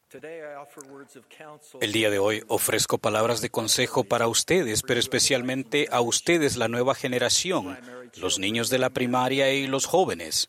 El día de hoy ofrezco palabras de consejo para ustedes, pero especialmente a ustedes, la nueva generación, los niños de la primaria y los jóvenes.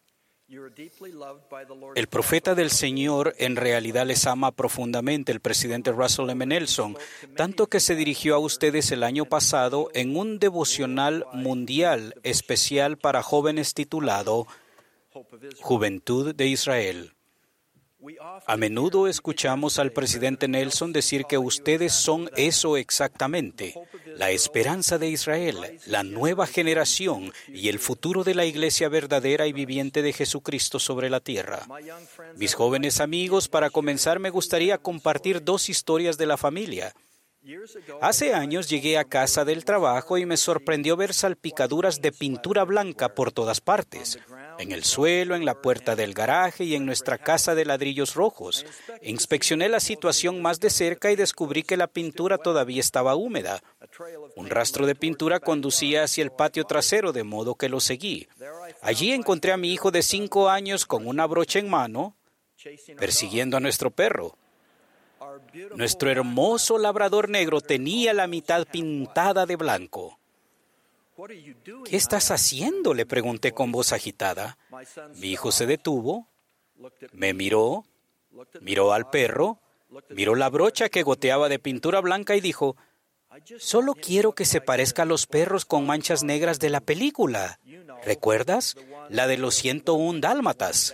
El profeta del Señor en realidad les ama profundamente, el presidente Russell M. Nelson, tanto que se dirigió a ustedes el año pasado en un devocional mundial especial para jóvenes titulado Juventud de Israel. A menudo escuchamos al presidente Nelson decir que ustedes son eso exactamente, la esperanza de Israel, la nueva generación y el futuro de la iglesia verdadera y viviente de Jesucristo sobre la tierra. Mis jóvenes amigos, para comenzar me gustaría compartir 2 historias de la familia. Hace años llegué a casa del trabajo y me sorprendió ver salpicaduras de pintura blanca por todas partes. En el suelo, en la puerta del garaje y en nuestra casa de ladrillos rojos. Inspeccioné la situación más de cerca y descubrí que la pintura todavía estaba húmeda. Un rastro de pintura conducía hacia el patio trasero, de modo que lo seguí. Allí encontré a mi hijo de 5 años con una brocha en mano, persiguiendo a nuestro perro. Nuestro hermoso labrador negro tenía la mitad pintada de blanco. ¿Qué estás haciendo?, le pregunté con voz agitada. Mi hijo se detuvo, me miró al perro, miró la brocha que goteaba de pintura blanca y dijo: «Solo quiero que se parezca a los perros con manchas negras de la película. ¿Recuerdas? La de los 101 dálmatas».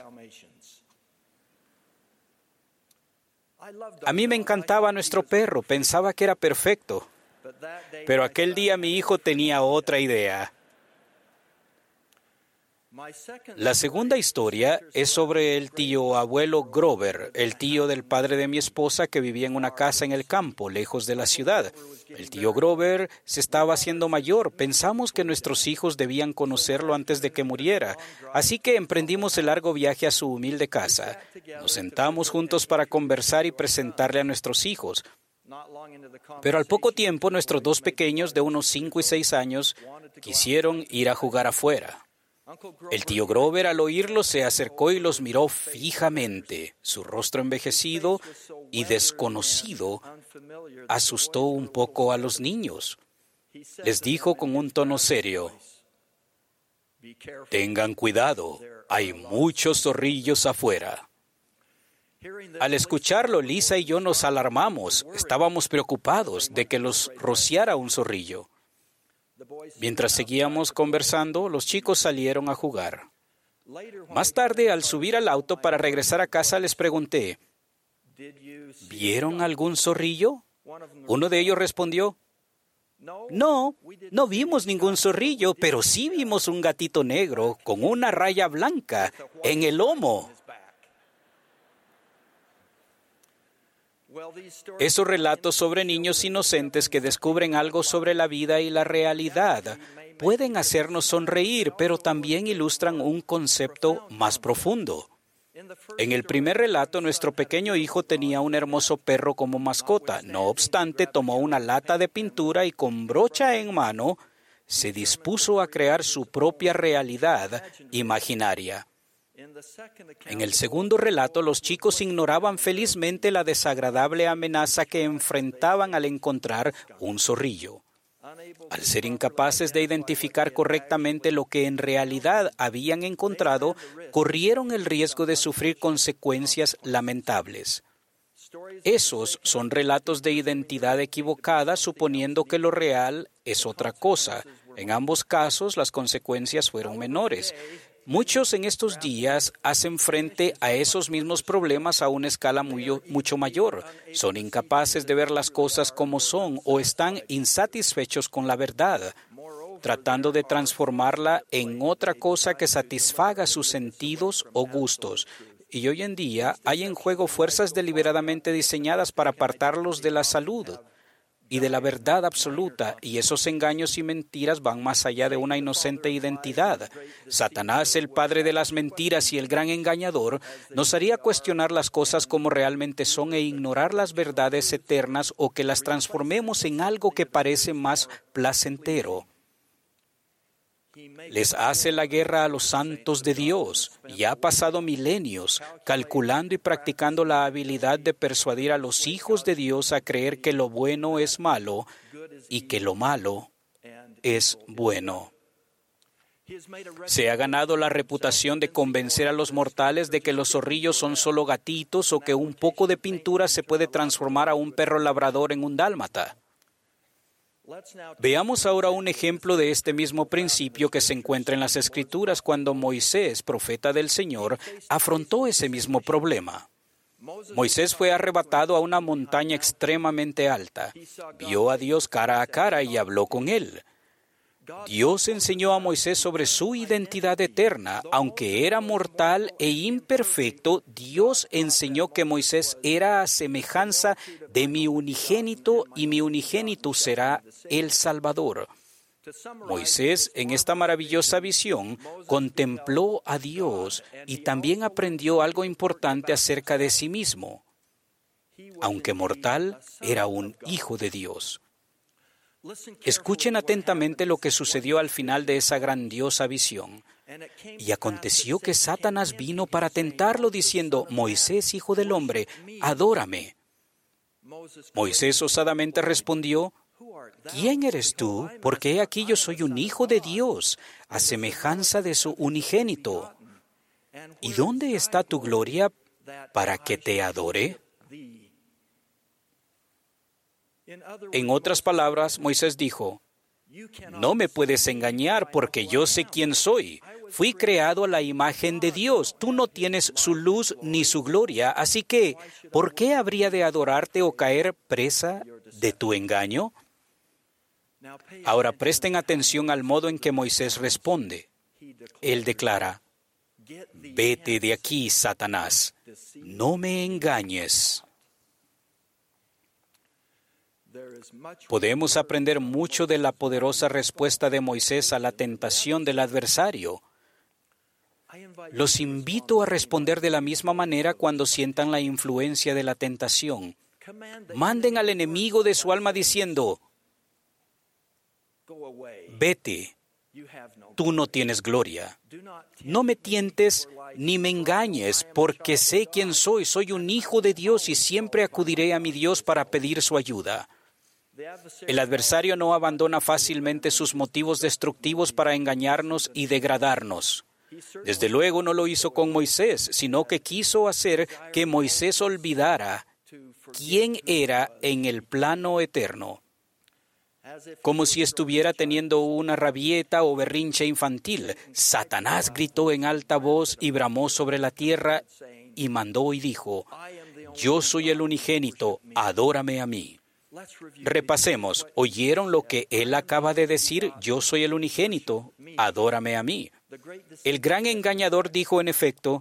A mí me encantaba nuestro perro, pensaba que era perfecto. Pero aquel día mi hijo tenía otra idea. La segunda historia es sobre el tío abuelo Grover, el tío del padre de mi esposa que vivía en una casa en el campo, lejos de la ciudad. El tío Grover se estaba haciendo mayor. Pensamos que nuestros hijos debían conocerlo antes de que muriera. Así que emprendimos el largo viaje a su humilde casa. Nos sentamos juntos para conversar y presentarle a nuestros hijos. Pero al poco tiempo, nuestros 2 pequeños de unos 5 y 6 años quisieron ir a jugar afuera. El tío Grover, al oírlo, se acercó y los miró fijamente. Su rostro envejecido y desconocido asustó un poco a los niños. Les dijo con un tono serio: «Tengan cuidado, hay muchos zorrillos afuera». Al escucharlo, Lisa y yo nos alarmamos. Estábamos preocupados de que los rociara un zorrillo. Mientras seguíamos conversando, los chicos salieron a jugar. Más tarde, al subir al auto para regresar a casa, les pregunté: ¿vieron algún zorrillo? Uno de ellos respondió: No vimos ningún zorrillo, pero sí vimos un gatito negro con una raya blanca en el lomo. Esos relatos sobre niños inocentes que descubren algo sobre la vida y la realidad pueden hacernos sonreír, pero también ilustran un concepto más profundo. En el primer relato, nuestro pequeño hijo tenía un hermoso perro como mascota. No obstante, tomó una lata de pintura y con brocha en mano, se dispuso a crear su propia realidad imaginaria. En el segundo relato, los chicos ignoraban felizmente la desagradable amenaza que enfrentaban al encontrar un zorrillo. Al ser incapaces de identificar correctamente lo que en realidad habían encontrado, corrieron el riesgo de sufrir consecuencias lamentables. Esos son relatos de identidad equivocada, suponiendo que lo real es otra cosa. En ambos casos, las consecuencias fueron menores. Muchos en estos días hacen frente a esos mismos problemas a una escala mucho mayor. Son incapaces de ver las cosas como son o están insatisfechos con la verdad, tratando de transformarla en otra cosa que satisfaga sus sentidos o gustos. Y hoy en día hay en juego fuerzas deliberadamente diseñadas para apartarlos de la salud y de la verdad absoluta, y esos engaños y mentiras van más allá de una inocente identidad. Satanás, el padre de las mentiras y el gran engañador, nos haría cuestionar las cosas como realmente son e ignorar las verdades eternas o que las transformemos en algo que parece más placentero. Les hace la guerra a los santos de Dios y ha pasado milenios calculando y practicando la habilidad de persuadir a los hijos de Dios a creer que lo bueno es malo y que lo malo es bueno. Se ha ganado la reputación de convencer a los mortales de que los zorrillos son solo gatitos o que un poco de pintura se puede transformar a un perro labrador en un dálmata. Veamos ahora un ejemplo de este mismo principio que se encuentra en las Escrituras cuando Moisés, profeta del Señor, afrontó ese mismo problema. Moisés fue arrebatado a una montaña extremadamente alta, vio a Dios cara a cara y habló con él. Dios enseñó a Moisés sobre su identidad eterna. Aunque era mortal e imperfecto, Dios enseñó que Moisés era a semejanza de mi unigénito y mi unigénito será el Salvador. Moisés, en esta maravillosa visión, contempló a Dios y también aprendió algo importante acerca de sí mismo. Aunque mortal, era un hijo de Dios. Escuchen atentamente lo que sucedió al final de esa grandiosa visión. Y aconteció que Satanás vino para tentarlo diciendo, Moisés, hijo del hombre, adórame. Moisés osadamente respondió, ¿quién eres tú? Porque he aquí yo soy un hijo de Dios, a semejanza de su unigénito. ¿Y dónde está tu gloria para que te adore? En otras palabras, Moisés dijo, no me puedes engañar porque yo sé quién soy. Fui creado a la imagen de Dios. Tú no tienes su luz ni su gloria, así que, ¿por qué habría de adorarte o caer presa de tu engaño? Ahora presten atención al modo en que Moisés responde. Él declara, vete de aquí, Satanás, no me engañes. Podemos aprender mucho de la poderosa respuesta de Moisés a la tentación del adversario. Los invito a responder de la misma manera cuando sientan la influencia de la tentación. Manden al enemigo de su alma diciendo, vete, tú no tienes gloria. No me tientes ni me engañes, porque sé quién soy. Soy un hijo de Dios y siempre acudiré a mi Dios para pedir su ayuda. El adversario no abandona fácilmente sus motivos destructivos para engañarnos y degradarnos. Desde luego no lo hizo con Moisés, sino que quiso hacer que Moisés olvidara quién era en el plano eterno. Como si estuviera teniendo una rabieta o berrinche infantil, Satanás gritó en alta voz y bramó sobre la tierra y mandó y dijo, yo soy el unigénito, adórame a mí. Repasemos, ¿oyeron lo que él acaba de decir? Yo soy el unigénito, adórame a mí. El gran engañador dijo en efecto,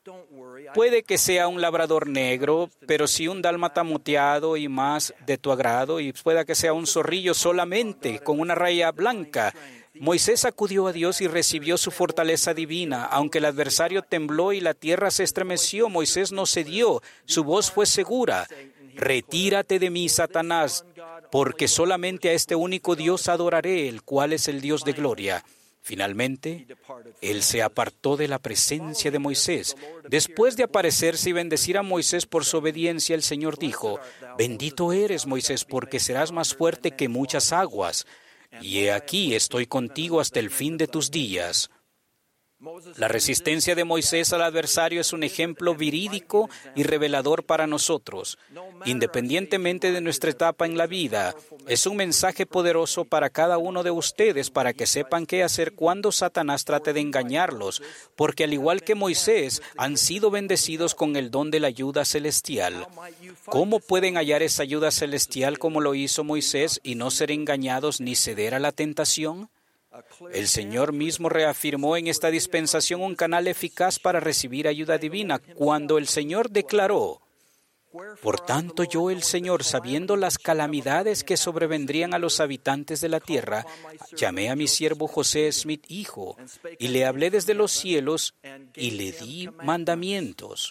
puede que sea un labrador negro, pero si un dálmata moteado y más de tu agrado, y pueda que sea un zorrillo solamente con una raya blanca. Moisés acudió a Dios y recibió su fortaleza divina. Aunque el adversario tembló y la tierra se estremeció, Moisés no cedió. Su voz fue segura. Retírate de mí, Satanás, porque solamente a este único Dios adoraré, el cual es el Dios de gloria. Finalmente, él se apartó de la presencia de Moisés. Después de aparecerse y bendecir a Moisés por su obediencia, el Señor dijo, bendito eres, Moisés, porque serás más fuerte que muchas aguas. Y he aquí, estoy contigo hasta el fin de tus días. La resistencia de Moisés al adversario es un ejemplo verídico y revelador para nosotros. Independientemente de nuestra etapa en la vida, es un mensaje poderoso para cada uno de ustedes para que sepan qué hacer cuando Satanás trate de engañarlos, porque al igual que Moisés, han sido bendecidos con el don de la ayuda celestial. ¿Cómo pueden hallar esa ayuda celestial como lo hizo Moisés y no ser engañados ni ceder a la tentación? El Señor mismo reafirmó en esta dispensación un canal eficaz para recibir ayuda divina cuando el Señor declaró, por tanto yo el Señor, sabiendo las calamidades que sobrevendrían a los habitantes de la tierra, llamé a mi siervo José Smith, hijo, y le hablé desde los cielos y le di mandamientos.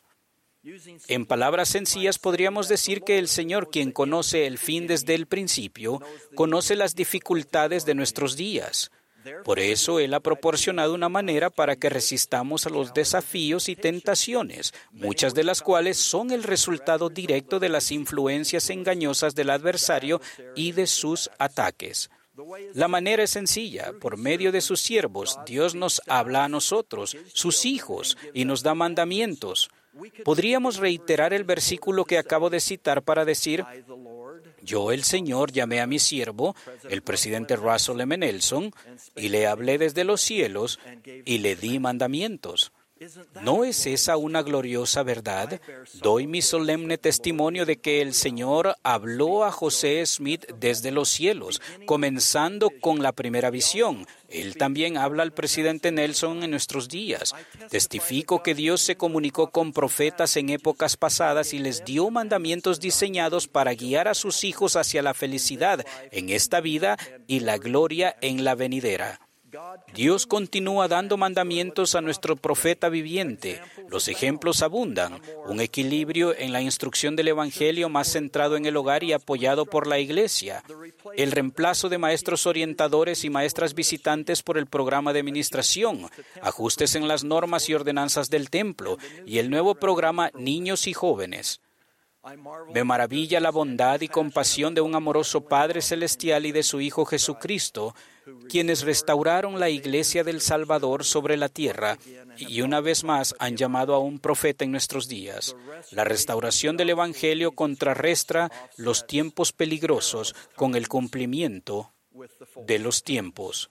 En palabras sencillas podríamos decir que el Señor, quien conoce el fin desde el principio, conoce las dificultades de nuestros días. Por eso Él ha proporcionado una manera para que resistamos a los desafíos y tentaciones, muchas de las cuales son el resultado directo de las influencias engañosas del adversario y de sus ataques. La manera es sencilla. Por medio de sus siervos, Dios nos habla a nosotros, sus hijos, y nos da mandamientos. Podríamos reiterar el versículo que acabo de citar para decir: yo, el Señor, llamé a mi siervo, el presidente Russell M. Nelson, y le hablé desde los cielos y le di mandamientos. ¿No es esa una gloriosa verdad? Doy mi solemne testimonio de que el Señor habló a José Smith desde los cielos, comenzando con la primera visión. Él también habla al presidente Nelson en nuestros días. Testifico que Dios se comunicó con profetas en épocas pasadas y les dio mandamientos diseñados para guiar a sus hijos hacia la felicidad en esta vida y la gloria en la venidera. Dios continúa dando mandamientos a nuestro profeta viviente. Los ejemplos abundan. Un equilibrio en la instrucción del Evangelio más centrado en el hogar y apoyado por la Iglesia. El reemplazo de maestros orientadores y maestras visitantes por el programa de administración. Ajustes en las normas y ordenanzas del templo. Y el nuevo programa Niños y Jóvenes. Me maravilla la bondad y compasión de un amoroso Padre Celestial y de su Hijo Jesucristo, quienes restauraron la Iglesia del Salvador sobre la tierra y una vez más han llamado a un profeta en nuestros días. La restauración del Evangelio contrarresta los tiempos peligrosos con el cumplimiento de los tiempos.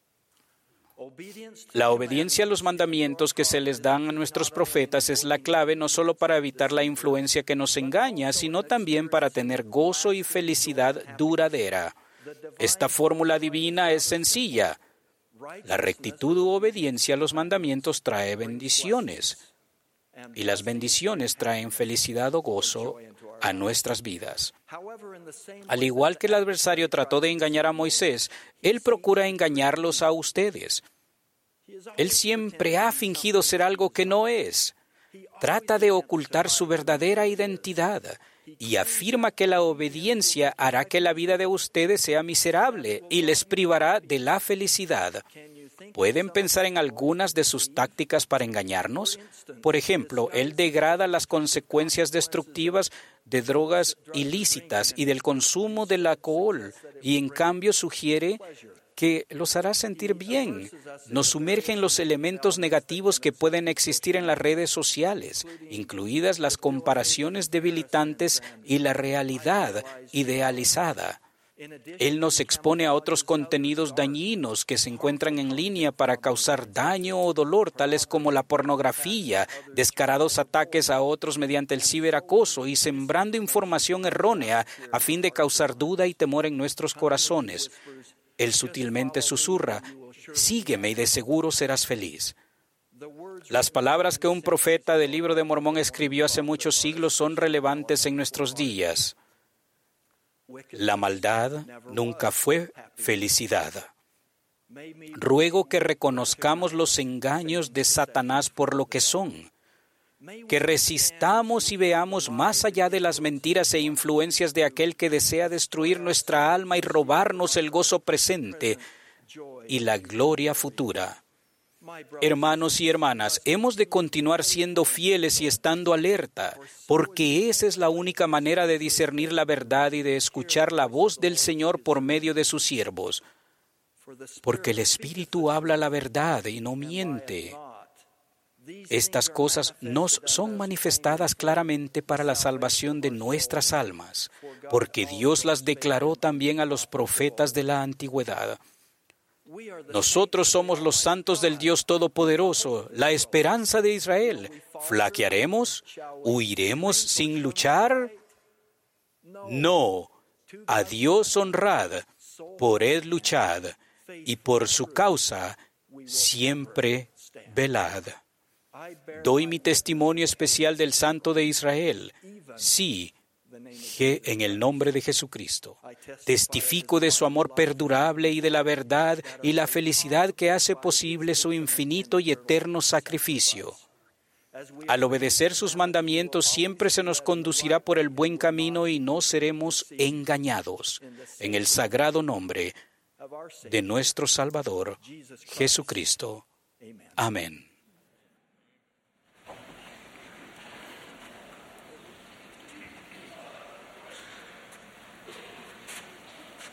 La obediencia a los mandamientos que se les dan a nuestros profetas es la clave no solo para evitar la influencia que nos engaña, sino también para tener gozo y felicidad duradera. Esta fórmula divina es sencilla. La rectitud u obediencia a los mandamientos trae bendiciones, y las bendiciones traen felicidad o gozo a nuestras vidas. Al igual que el adversario trató de engañar a Moisés, él procura engañarlos a ustedes. Él siempre ha fingido ser algo que no es. Trata de ocultar su verdadera identidad y afirma que la obediencia hará que la vida de ustedes sea miserable y les privará de la felicidad. ¿Pueden pensar en algunas de sus tácticas para engañarnos? Por ejemplo, él degrada las consecuencias destructivas de drogas ilícitas y del consumo del alcohol, y en cambio sugiere que los hará sentir bien. Nos sumerge en los elementos negativos que pueden existir en las redes sociales, incluidas las comparaciones debilitantes y la realidad idealizada. Él nos expone a otros contenidos dañinos que se encuentran en línea para causar daño o dolor, tales como la pornografía, descarados ataques a otros mediante el ciberacoso y sembrando información errónea a fin de causar duda y temor en nuestros corazones. Él sutilmente susurra: sígueme y de seguro serás feliz. Las palabras que un profeta del Libro de Mormón escribió hace muchos siglos son relevantes en nuestros días. La maldad nunca fue felicidad. Ruego que reconozcamos los engaños de Satanás por lo que son, que resistamos y veamos más allá de las mentiras e influencias de aquel que desea destruir nuestra alma y robarnos el gozo presente y la gloria futura. Hermanos y hermanas, hemos de continuar siendo fieles y estando alerta, porque esa es la única manera de discernir la verdad y de escuchar la voz del Señor por medio de sus siervos. Porque el Espíritu habla la verdad y no miente. Estas cosas nos son manifestadas claramente para la salvación de nuestras almas, porque Dios las declaró también a los profetas de la antigüedad. Nosotros somos los santos del Dios Todopoderoso, la esperanza de Israel. ¿Flaquearemos? ¿Huiremos sin luchar? No. A Dios honrad, por Él luchad, y por su causa siempre velad. Doy mi testimonio especial del Santo de Israel. Sí, en el nombre de Jesucristo. Testifico de su amor perdurable y de la verdad y la felicidad que hace posible su infinito y eterno sacrificio. Al obedecer sus mandamientos siempre se nos conducirá por el buen camino y no seremos engañados. En el sagrado nombre de nuestro Salvador, Jesucristo. Amén.